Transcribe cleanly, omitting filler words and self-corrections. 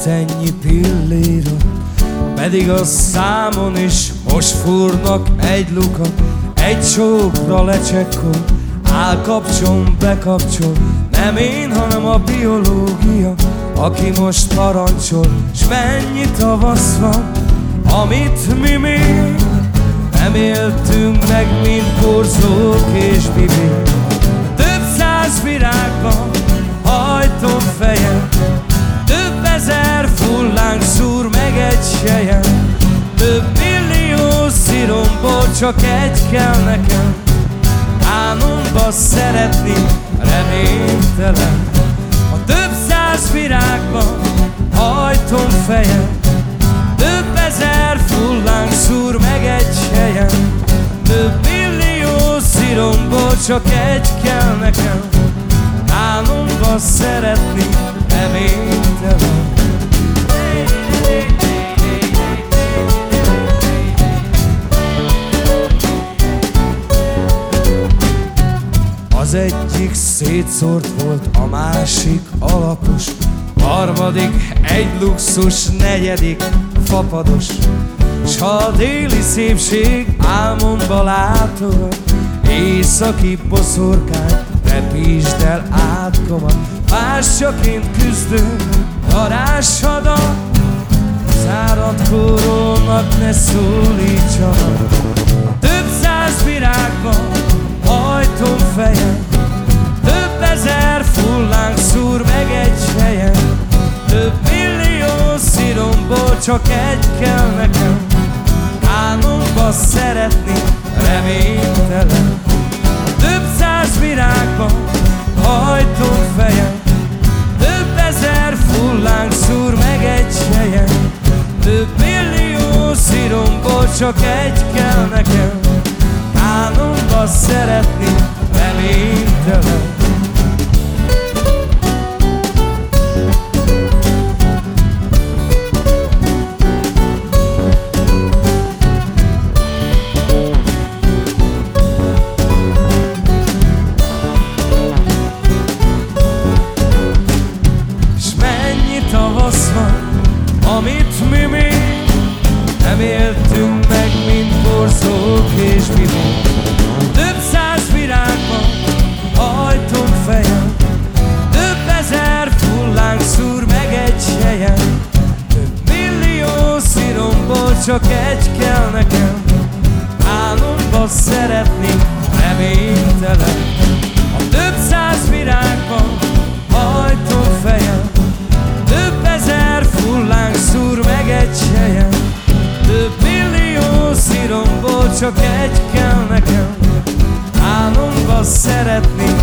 ennyi pilléra, pedig a számon is most fúrnak egy lukat. Egy csókra lecsekkol, állkapcson bekapcsol. Nem én, hanem a biológia, aki most parancsol. S mennyi tavasz van, amit mi még nem éltünk meg, mint borzók és bibék. Több száz virágban hajtom fejem, több ezer fullánk szúr meg egy sejem. Több millió sziromból csak egy kell nekem, álmomba szeretni reménytelen. A több száz virágban hajtom fejem, több ezer fullánk szúr meg egy sejem. Több millió sziromból csak egy kell nekem, álmomba szeretni reménytelen. Az egyik szétszórt volt, a másik alapos, harmadik egy luxus, negyedik fapados. S ha a déli szépség álmomba látogat, északi boszorkány, repítsd el átkomat. Más csak én küzdöm varázshadat, szárad kórónak ne szólítsanak. Több száz virágban hajtom fejem, több ezer fullánk szúr meg egy sejem. Több millió sziromból csak egy kell nekem, álmomba szeretni reménytelen. Több száz virágban hajtom fejem, több ezer fullánk szúr meg egy sejem. Több millió sziromból csak egy kell nekem, álmomba szeretni reménytelen. S mennyi tavasz van, amit mi még nem éltünk meg, mint borzók és bibék. Több száz virágban hajtom fejem, több ezer fullánk szúr meg egy sejem. Több millió sziromból csak egy kell nekem, álmomba szeretni reménytelen. A több száz virágban hajtom fejem, több ezer fullánk szúr meg egy sejem. Több millió sziromból csak egy kell nekem, álmomba szeretni